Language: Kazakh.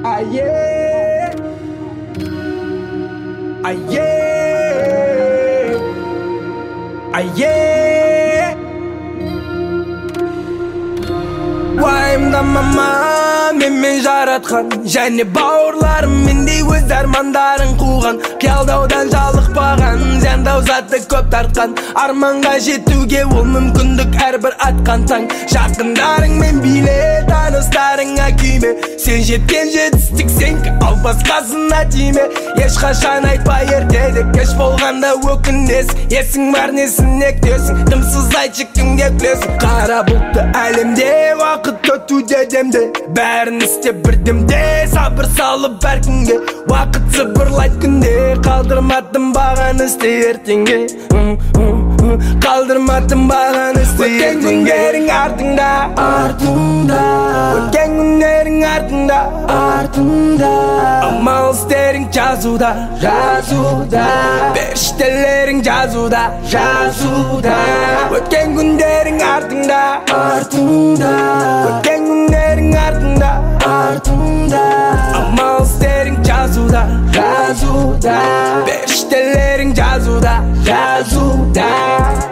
Aye, aye, aye. Уайымдамама мен жаратқан және бауырларым мендей өз армандарын қуған, қиялдаудан жалықпаған, зияндау затты көп тартқан, арманға жетуге ол мүмкіндік әрбір атқан таң. Жақындарыңмен биле, таныстарыңа күйме, сен жеткен жетістік сенікі, ал басқасына тиме. Ешқашан айтпа ертеде, кеш болғанда өкінесің, есің бар несіне күтесің, дымсыз айтшы кімге күлесің. Қара бұлтты әлемде уақыт өтуде демде, бәрін істеп бір демде, сабыр салып әр күнге. Уақыт сыбырлайды күнде, қалдырмадым баған істе ертеңге, қалдырмадым баған істе ертеңге. Өткен күндерің артыңда, артыңда, өткен күндерің артыңда, артыңда. Амал істерің жазуда, жазуда, періштелерің жазуда, жазуда. Өткен күндерің артыңда, артыңда, өткен күндерің артыңда, артыңда. Амал істерің жазуда, жазуда, періштелерің жазуда, жазуда.